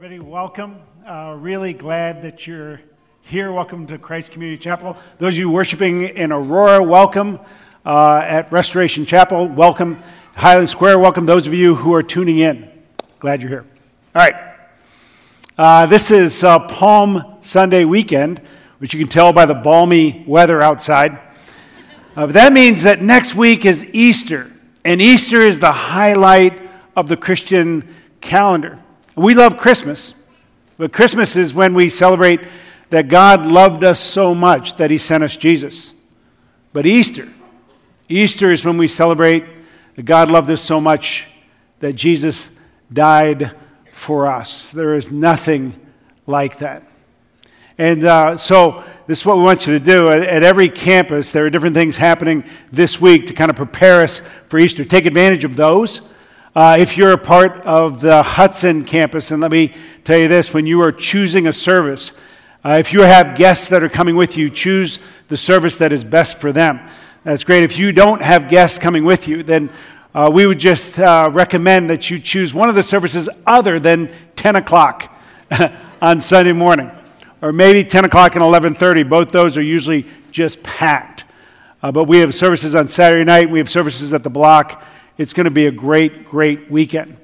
Everybody, welcome. Really glad that you're here. Welcome to Christ Community Chapel. Those of you worshiping in Aurora, welcome. At Restoration Chapel, welcome. Highland Square, welcome. Those of you who are tuning in, glad you're here. All right. This is Palm Sunday weekend, which you can tell by the balmy weather outside. But that means that next week is Easter, and Easter is the highlight of the Christian calendar. We love Christmas, but Christmas is when we celebrate that God loved us so much that he sent us Jesus. But Easter is when we celebrate that God loved us so much that Jesus died for us. There is nothing like that. And so this is what we want you to do. At every campus, there are different things happening this week to kind of prepare us for Easter. Take advantage of those. If you're a part of the Hudson campus, and let me tell you this, when you are choosing a service, if you have guests that are coming with you, choose the service that is best for them. That's great. If you don't have guests coming with you, then we would just recommend that you choose one of the services other than 10 o'clock on Sunday morning, or maybe 10 o'clock and 11:30. Both those are usually just packed. But we have services on Saturday night. We have services at the block. It's going to be a great, great weekend.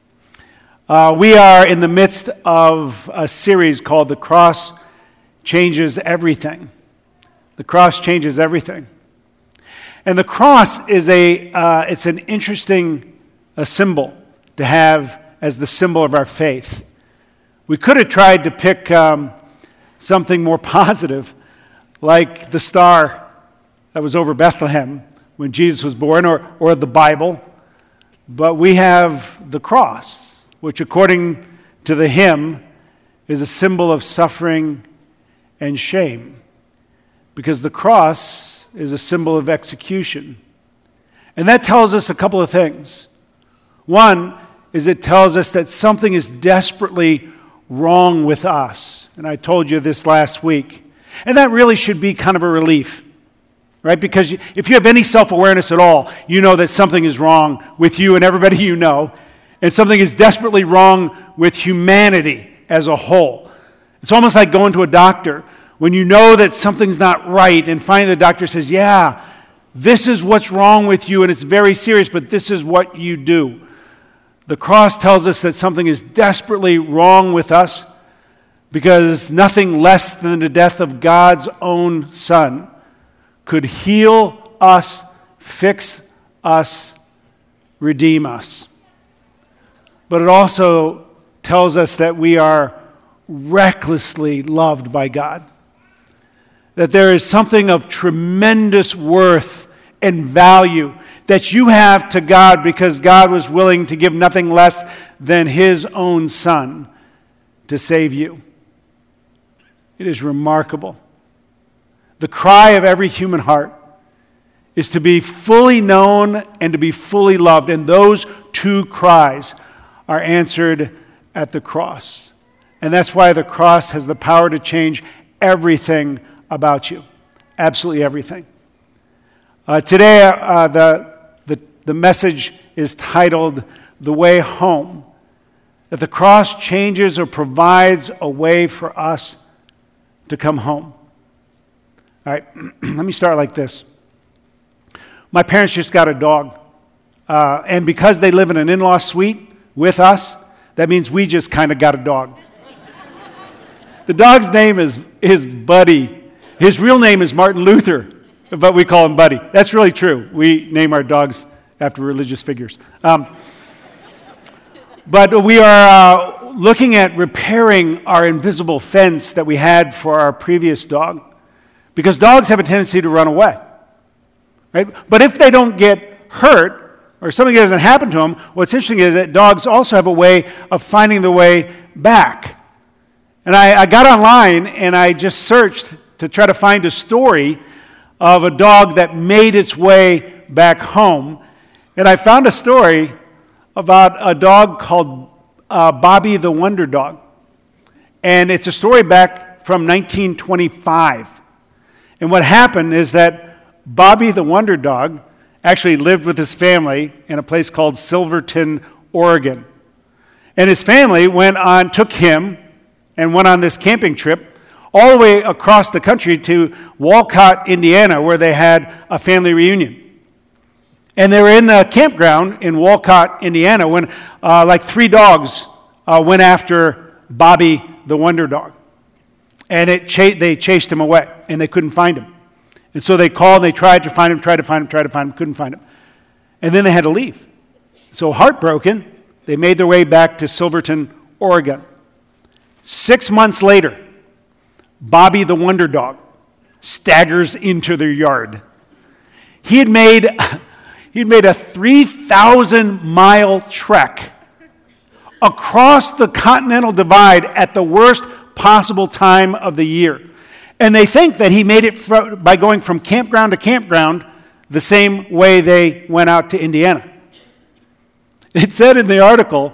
We are in the midst of a series called The Cross Changes Everything. The Cross Changes Everything. And the cross is it's an interesting symbol to have as the symbol of our faith. We could have tried to pick something more positive, like the star that was over Bethlehem when Jesus was born, or the Bible. But we have the cross, which according to the hymn is a symbol of suffering and shame, because the cross is a symbol of execution. And that tells us a couple of things. One is it tells us that something is desperately wrong with us. And I told you this last week. And that really should be kind of a relief. Right? Because if you have any self-awareness at all, you know that something is wrong with you and everybody you know, and something is desperately wrong with humanity as a whole. It's almost like going to a doctor when you know that something's not right, and finally the doctor says, yeah, this is what's wrong with you, and it's very serious, but this is what you do. The cross tells us that something is desperately wrong with us because nothing less than the death of God's own Son could heal us, fix us, redeem us. But it also tells us that we are recklessly loved by God. That there is something of tremendous worth and value that you have to God because God was willing to give nothing less than his own Son to save you. It is remarkable. The cry of every human heart is to be fully known and to be fully loved. And those two cries are answered at the cross. And that's why the cross has the power to change everything about you. Absolutely everything. Today, the message is titled, The Way Home. That the cross changes or provides a way for us to come home. All right, let me start like this. My parents just got a dog. And because they live in an in-law suite with us, that means we just kind of got a dog. The dog's name is Buddy. His real name is Martin Luther, but we call him Buddy. That's really true. We name our dogs after religious figures. But we are looking at repairing our invisible fence that we had for our previous dog. Because dogs have a tendency to run away, right? But if they don't get hurt or something doesn't happen to them, what's interesting is that dogs also have a way of finding their way back. And I got online and I just searched to try to find a story of a dog that made its way back home. And I found a story about a dog called Bobby the Wonder Dog. And it's a story back from 1925. And what happened is that Bobby the Wonder Dog actually lived with his family in a place called Silverton, Oregon. And his family took him and went on this camping trip all the way across the country to Walcott, Indiana, where they had a family reunion. And they were in the campground in Walcott, Indiana, when like 3 dogs went after Bobby the Wonder Dog. And they chased him away, and they couldn't find him. And so they called, they tried to find him, couldn't find him. And then they had to leave. So heartbroken, they made their way back to Silverton, Oregon. 6 months later, Bobby the Wonder Dog staggers into their yard. He'd made a 3,000-mile trek across the Continental Divide at the worst possible time of the year. And they think that he made it by going from campground to campground the same way they went out to Indiana. It said in the article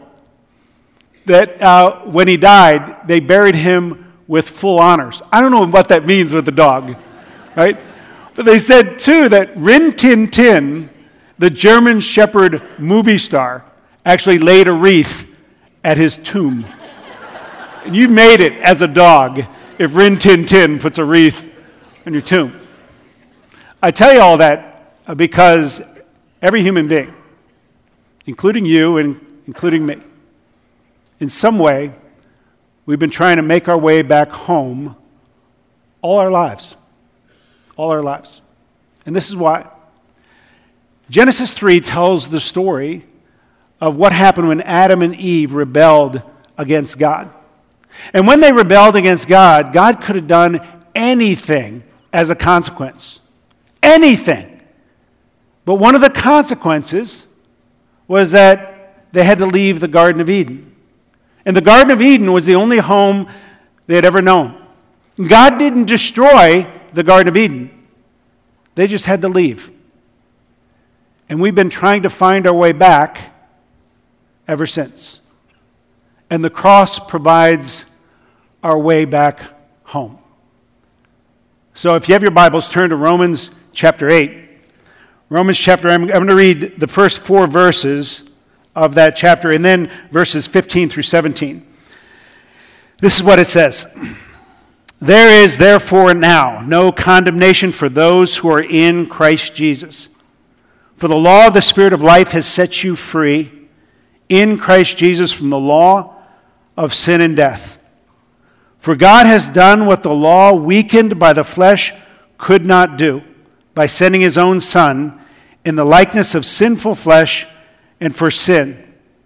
that when he died, they buried him with full honors. I don't know what that means with the dog, right? But they said, too, that Rin Tin Tin, the German Shepherd movie star, actually laid a wreath at his tomb. And you made it as a dog if Rin Tin Tin puts a wreath on your tomb. I tell you all that because every human being, including you and including me, in some way, we've been trying to make our way back home all our lives. All our lives. And this is why. Genesis 3 tells the story of what happened when Adam and Eve rebelled against God. And when they rebelled against God, God could have done anything as a consequence. Anything. But one of the consequences was that they had to leave the Garden of Eden. And the Garden of Eden was the only home they had ever known. God didn't destroy the Garden of Eden. They just had to leave. And we've been trying to find our way back ever since. And the cross provides our way back home. So if you have your Bibles, turn to Romans chapter 8. Romans chapter, I'm going to read the first 4 verses of that chapter, and then verses 15 through 17. This is what it says. There is therefore now no condemnation for those who are in Christ Jesus. For the law of the Spirit of life has set you free in Christ Jesus from the law of sin and death. For God has done what the law, weakened by the flesh, could not do, by sending his own Son in the likeness of sinful flesh and for sin.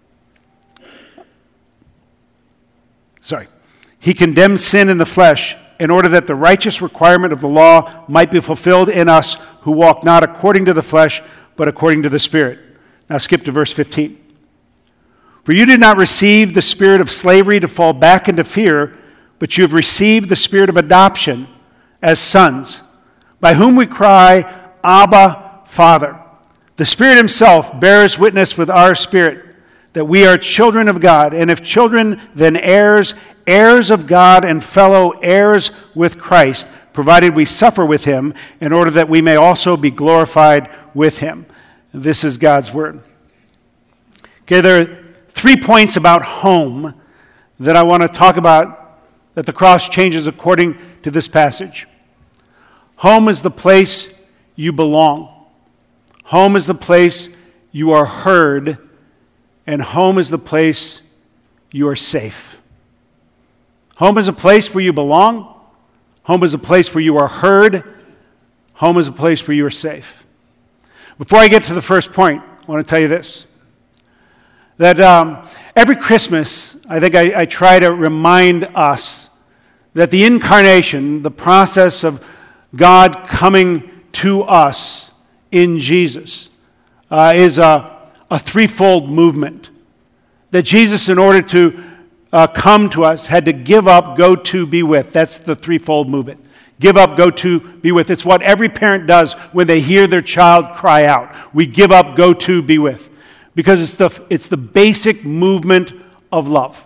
He condemned sin in the flesh in order that the righteous requirement of the law might be fulfilled in us who walk not according to the flesh, but according to the Spirit. Now skip to verse 15. For you did not receive the spirit of slavery to fall back into fear, but you have received the spirit of adoption as sons, by whom we cry, Abba, Father. The Spirit himself bears witness with our spirit that we are children of God, and if children, then heirs, heirs of God and fellow heirs with Christ, provided we suffer with him, in order that we may also be glorified with him. This is God's word. Okay, there are 3 points about home that I want to talk about that the cross changes according to this passage. Home is the place you belong. Home is the place you are heard, and home is the place you are safe. Home is a place where you belong. Home is a place where you are heard. Home is a place where you are safe. Before I get to the first point, I want to tell you this. That every Christmas, I think I try to remind us that the incarnation, the process of God coming to us in Jesus, is a threefold movement. That Jesus, in order to come to us, had to give up, go to, be with. That's the threefold movement. Give up, go to, be with. It's what every parent does when they hear their child cry out. We give up, go to, be with. Because it's the basic movement of love.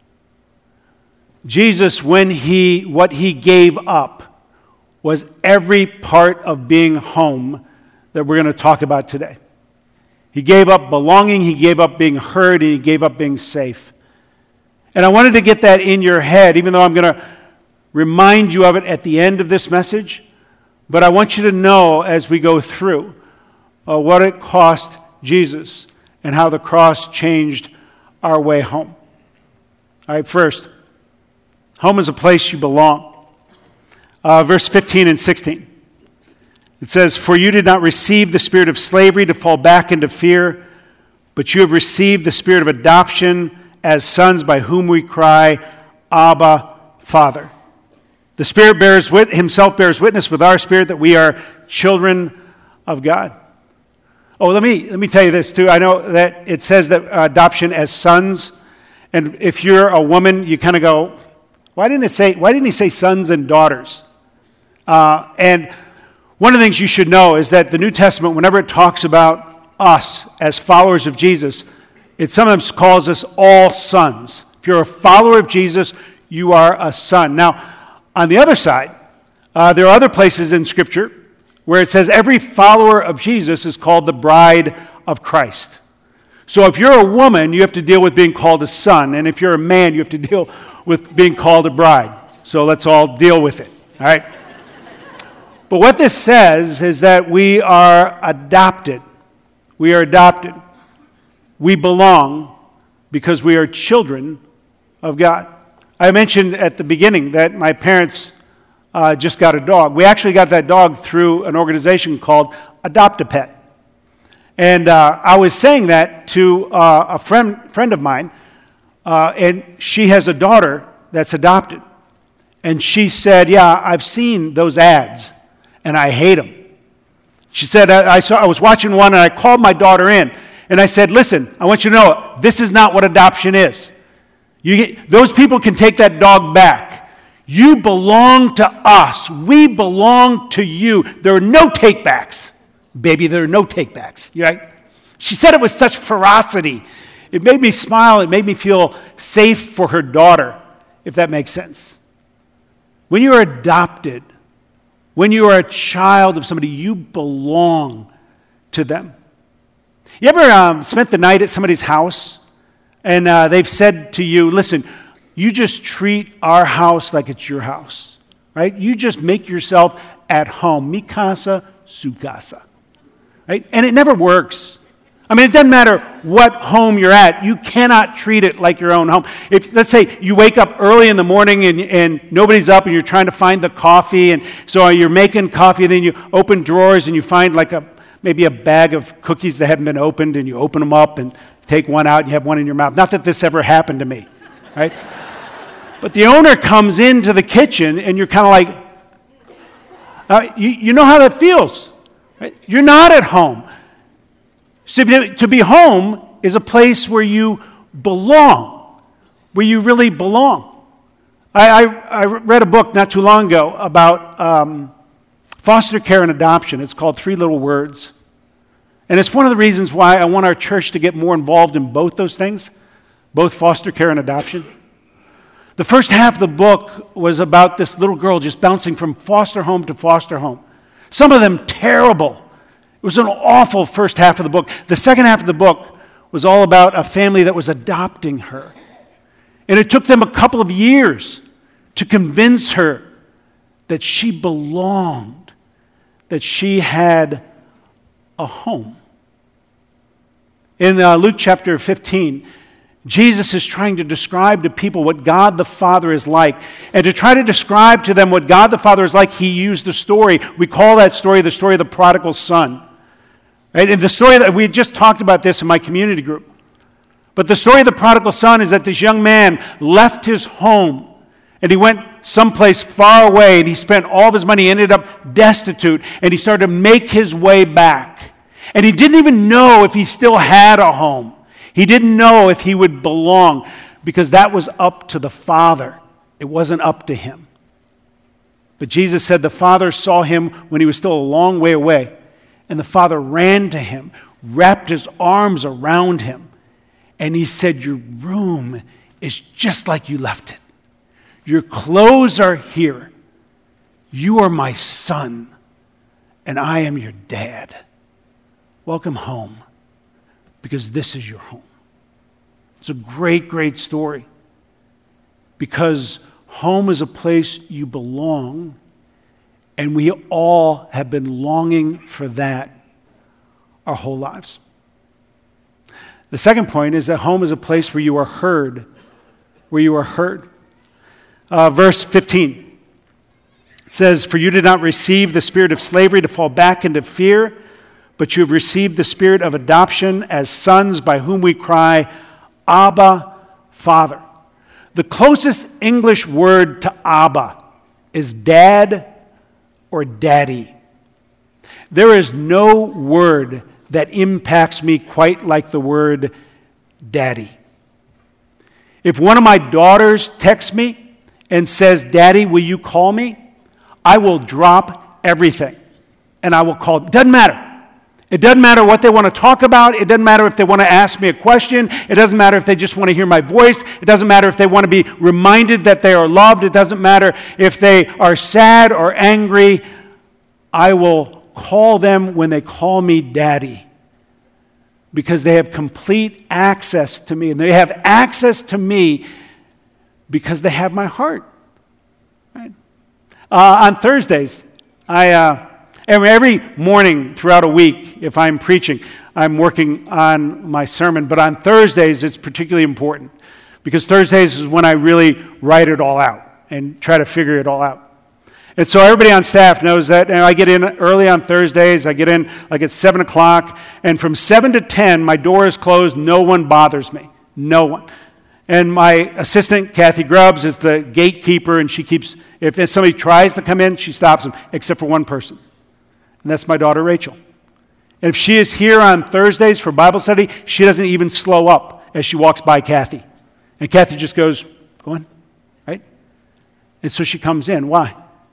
Jesus, what he gave up was every part of being home that we're going to talk about today. He gave up belonging, he gave up being heard, and he gave up being safe. And I wanted to get that in your head, even though I'm going to remind you of it at the end of this message. But I want you to know as we go through what it cost Jesus and how the cross changed our way home. All right, first, home is a place you belong. Verse 15 and 16. It says, "For you did not receive the spirit of slavery to fall back into fear, but you have received the spirit of adoption as sons, by whom we cry, Abba, Father. The Spirit himself bears witness with our spirit that we are children of God." Oh, let me tell you this too. I know that it says that adoption as sons, and if you're a woman, you kind of go, why didn't he say sons and daughters? And one of the things you should know is that the New Testament, whenever it talks about us as followers of Jesus, it sometimes calls us all sons. If you're a follower of Jesus, you are a son. Now, on the other side, there are other places in Scripture where it says every follower of Jesus is called the bride of Christ. So if you're a woman, you have to deal with being called a son. And if you're a man, you have to deal with being called a bride. So let's all deal with it, all right? But what this says is that we are adopted. We are adopted. We belong because we are children of God. I mentioned at the beginning that my parents just got a dog. We actually got that dog through an organization called Adopt-A-Pet. And I was saying that to a friend of mine, and she has a daughter that's adopted. And she said, "Yeah, I've seen those ads, and I hate them." She said, I was watching one, and I called my daughter in, and I said, "Listen, I want you to know, this is not what adoption is. Those people can take that dog back. You belong to us. We belong to you. There are no takebacks. Baby, there are no takebacks." Right? She said it with such ferocity. It made me smile. It made me feel safe for her daughter, if that makes sense. When you are adopted, when you are a child of somebody, you belong to them. You ever spent the night at somebody's house and they've said to you, "Listen, you just treat our house like it's your house, right? You just make yourself at home. Mi casa, su casa." Right? And it never works. I mean, it doesn't matter what home you're at. You cannot treat it like your own home. If, let's say, you wake up early in the morning and nobody's up and you're trying to find the coffee, and so you're making coffee, and then you open drawers and you find like maybe a bag of cookies that haven't been opened, and you open them up and take one out and you have one in your mouth. Not that this ever happened to me, right? But the owner comes into the kitchen and you're kind of like, you know how that feels. Right? You're not at home. So to be home is a place where you belong, where you really belong. I read a book not too long ago about foster care and adoption. It's called Three Little Words. And it's one of the reasons why I want our church to get more involved in both those things, both foster care and adoption. The first half of the book was about this little girl just bouncing from foster home to foster home. Some of them terrible. It was an awful first half of the book. The second half of the book was all about a family that was adopting her. And it took them a couple of years to convince her that she belonged, that she had a home. In Luke chapter 15, Jesus is trying to describe to people what God the Father is like. And to try to describe to them what God the Father is like, he used the story. We call that story the story of the prodigal son. Right? And the story that we just talked about this in my community group. But the story of the prodigal son is that this young man left his home and he went someplace far away and he spent all of his money, he ended up destitute, and he started to make his way back. And he didn't even know if he still had a home. He didn't know if he would belong because that was up to the Father. It wasn't up to him. But Jesus said the Father saw him when he was still a long way away. And the Father ran to him, wrapped his arms around him, and he said, "Your room is just like you left it. Your clothes are here. You are my son, and I am your dad. Welcome home, because this is your home." It's a great, great story. because home is a place you belong, and we all have been longing for that our whole lives. The second point is that home is a place where you are heard, where you are heard. Verse 15, it says, "For you did not receive the spirit of slavery to fall back into fear, but you have received the spirit of adoption as sons, by whom we cry, Abba, Father." The closest English word to Abba is dad or daddy. There is no word that impacts me quite like the word daddy. If one of my daughters texts me and says, "Daddy, will you call me?" I will drop everything and I will call. It doesn't matter. It doesn't matter what they want to talk about. It doesn't matter if they want to ask me a question. It doesn't matter if they just want to hear my voice. It doesn't matter if they want to be reminded that they are loved. It doesn't matter if they are sad or angry. I will call them when they call me daddy, because they have complete access to me. And they have access to me because they have my heart. Right? On Thursdays, every morning throughout a week, if I'm preaching, I'm working on my sermon. But on Thursdays, it's particularly important, because Thursdays is when I really write it all out and try to figure it all out. And so everybody on staff knows that. I get in early on Thursdays. I get in like at 7 o'clock. And from 7 to 10, my door is closed. No one bothers me. No one. And my assistant, Kathy Grubbs, is the gatekeeper. And she keeps, if somebody tries to come in, she stops them, except for one person. And that's my daughter, Rachel. And if she is here on Thursdays for Bible study, she doesn't even slow up as she walks by Kathy. And Kathy just goes, "Go in," right? And so she comes in. Why?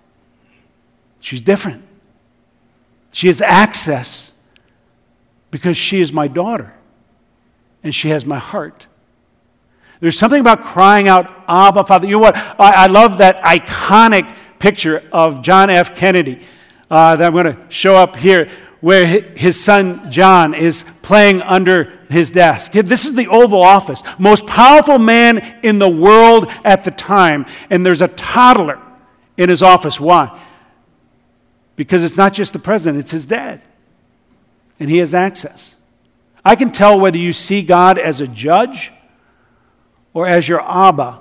She's different. She has access because she is my daughter and she has my heart. There's something about crying out, "Abba, Father." You know what? I love that iconic picture of John F. Kennedy that I'm going to show up here, where his son John is playing under his desk. This is the Oval Office, most powerful man in the world at the time, and there's a toddler in his office. Why? Because it's not just the president, it's his dad. And he has access. I can tell whether you see God as a judge or as your Abba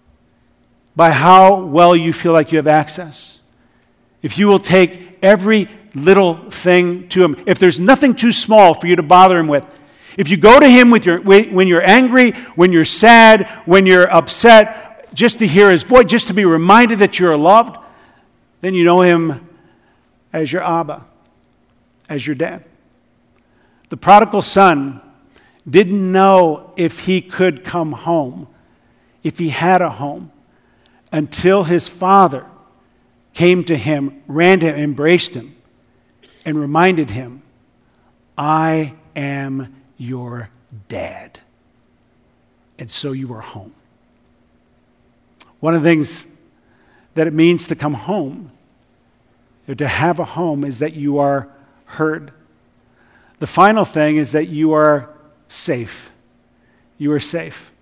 by how well you feel like you have access. If you will take every little thing to him, if there's nothing too small for you to bother him with, if you go to him when you're angry, when you're sad, when you're upset, just to hear his voice, just to be reminded that you're loved, then you know him as your Abba, as your dad. The prodigal son didn't know if he could come home, if he had a home, until his father came to him, ran to him, embraced him, and reminded him, "I am your dad, and so you are home." One of the things that it means to come home, or to have a home, is that you are heard. The final thing is that you are safe. You are safe.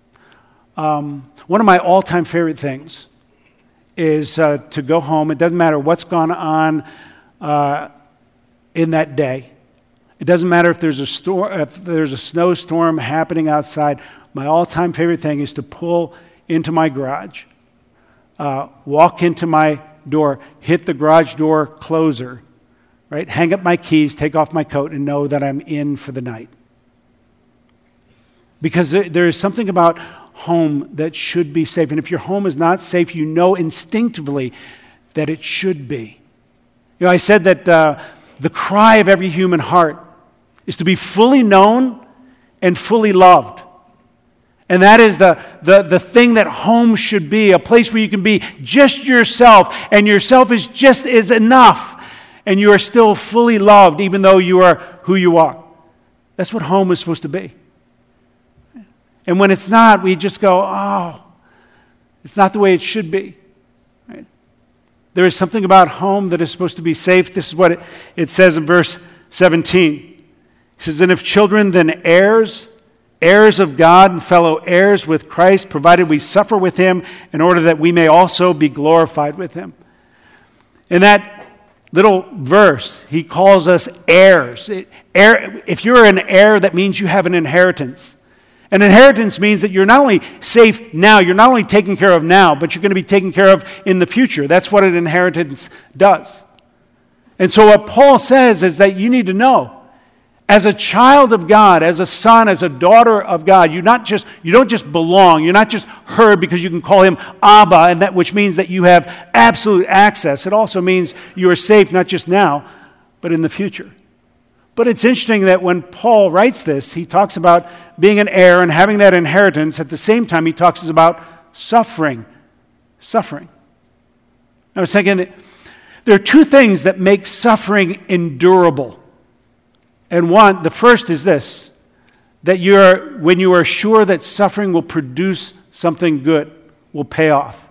One of my all-time favorite things is to go home. It doesn't matter what's gone on in that day. It doesn't matter if there's a snowstorm happening outside. My all-time favorite thing is to pull into my garage, walk into my door, hit the garage door closer, right? Hang up my keys, take off my coat, and know that I'm in for the night. Because there is something about home that should be safe. And if your home is not safe, you know instinctively that it should be. You know, I said that the cry of every human heart is to be fully known and fully loved. And that is the thing that home should be, a place where you can be just yourself, and yourself is enough, and you are still fully loved even though you are who you are. That's what home is supposed to be. And when it's not, we just go, "Oh, it's not the way it should be." Right? There is something about home that is supposed to be safe. This is what it says in verse 17. It says, "And if children, then heirs, heirs of God and fellow heirs with Christ, provided we suffer with him in order that we may also be glorified with him. In that little verse, he calls us heirs. If you're an heir, that means you have an inheritance. An inheritance means that you're not only safe now, you're not only taken care of now, but you're going to be taken care of in the future. That's what an inheritance does. And so what Paul says is that you need to know, as a child of God, as a son, as a daughter of God, you don't just belong. You're not just heard because you can call him Abba, and that which means that you have absolute access. It also means you are safe not just now, but in the future. But it's interesting that when Paul writes this, he talks about being an heir and having that inheritance. At the same time, he talks about suffering. Suffering. I was thinking that there are two things that make suffering endurable. And the first is this, that when you are sure that suffering will produce something good, will pay off.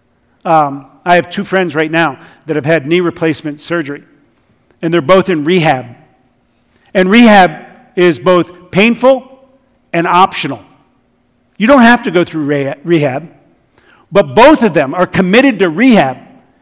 I have two friends right now that have had knee replacement surgery, and they're both in rehab. And rehab is both painful and optional. You don't have to go through rehab, but both of them are committed to rehab,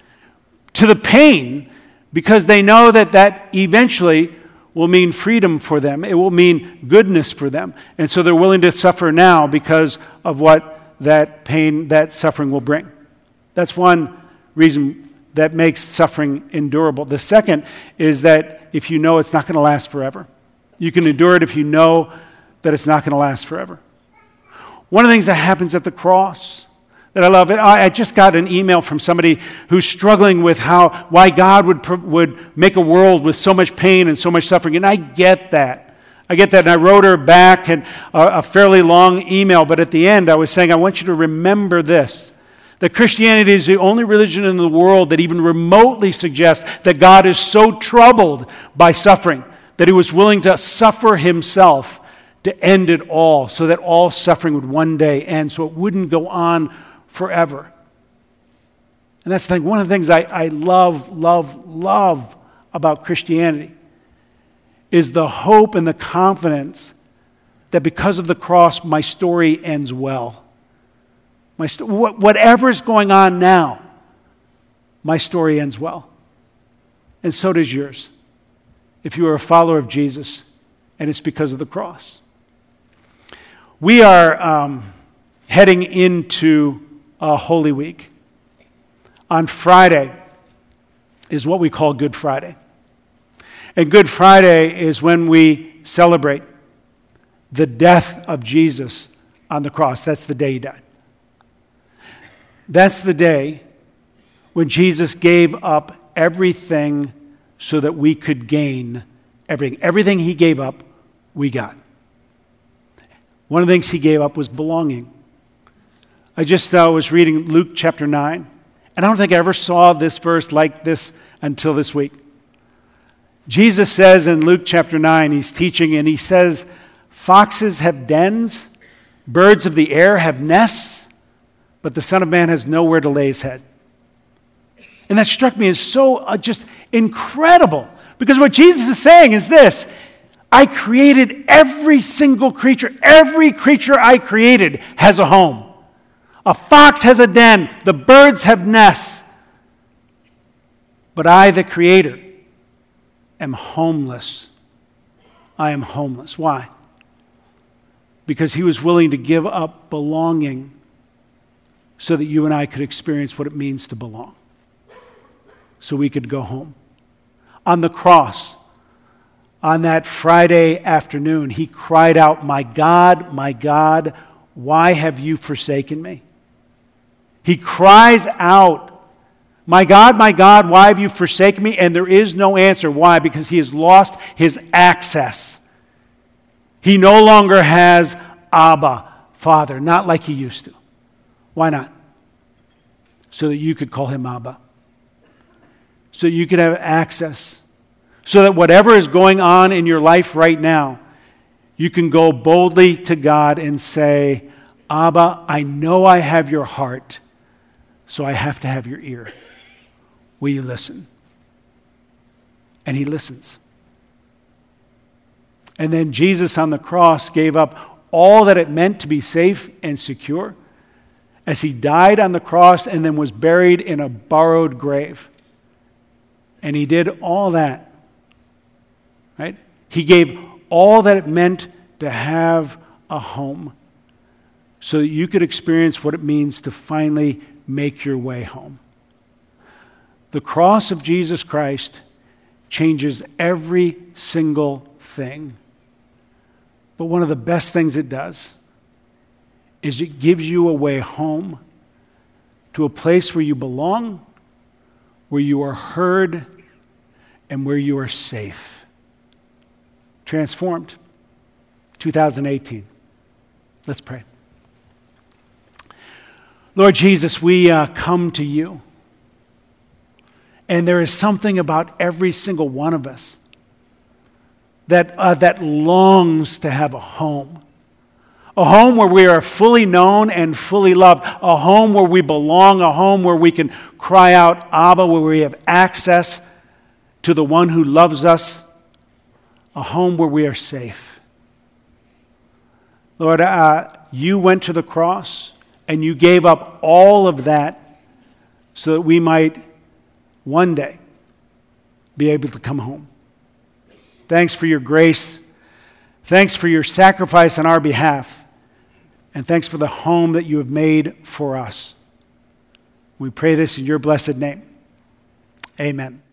to the pain, because they know that eventually will mean freedom for them. It will mean goodness for them. And so they're willing to suffer now because of what that pain, that suffering will bring. That's one reason that makes suffering endurable. The second is that if you know it's not going to last forever. You can endure it if you know that it's not going to last forever. One of the things that happens at the cross that I love, I just got an email from somebody who's struggling with why God would make a world with so much pain and so much suffering, and I get that. And I wrote her back a fairly long email, but at the end I was saying, I want you to remember this, that Christianity is the only religion in the world that even remotely suggests that God is so troubled by suffering that he was willing to suffer himself to end it all, so that all suffering would one day end, so it wouldn't go on forever. And that's the thing. One of the things I love about Christianity is the hope and the confidence that because of the cross, my story ends well. Whatever's going on now, my story ends well. And so does yours, if you are a follower of Jesus, and it's because of the cross. We are heading into Holy Week. On Friday is what we call Good Friday. And Good Friday is when we celebrate the death of Jesus on the cross. That's the day he died. That's the day when Jesus gave up everything so that we could gain everything. Everything he gave up, we got. One of the things he gave up was belonging. I just was reading Luke chapter 9, and I don't think I ever saw this verse like this until this week. Jesus says in Luke chapter 9, he's teaching, and he says, foxes have dens, birds of the air have nests, but the Son of Man has nowhere to lay his head. And that struck me as so just incredible, because what Jesus is saying is this: I created every single creature. Every creature I created has a home. A fox has a den. The birds have nests. But I, the Creator, am homeless. I am homeless. Why? Because he was willing to give up belonging so that you and I could experience what it means to belong. So we could go home. On the cross, on that Friday afternoon, he cried out, my God, why have you forsaken me?" He cries out, my God, why have you forsaken me?" And there is no answer. Why? Because he has lost his access. He no longer has Abba, Father, not like he used to. Why not? So that you could call him Abba. So you could have access. So that whatever is going on in your life right now, you can go boldly to God and say, Abba, I know I have your heart, so I have to have your ear. Will you listen? And he listens. And then Jesus on the cross gave up all that it meant to be safe and secure as he died on the cross and then was buried in a borrowed grave. And he did all that, right? He gave all that it meant to have a home so that you could experience what it means to finally make your way home. The cross of Jesus Christ changes every single thing. But one of the best things it does is it gives you a way home to a place where you belong, where you are heard, and where you are safe. Transformed. 2018. Let's pray. Lord Jesus, we come to you. And there is something about every single one of us that longs to have a home where we are fully known and fully loved, a home where we belong, a home where we can cry out, Abba, where we have access to the one who loves us, a home where we are safe. Lord, you went to the cross and you gave up all of that so that we might one day be able to come home. Thanks for your grace. Thanks for your sacrifice on our behalf. And thanks for the home that you have made for us. We pray this in your blessed name. Amen.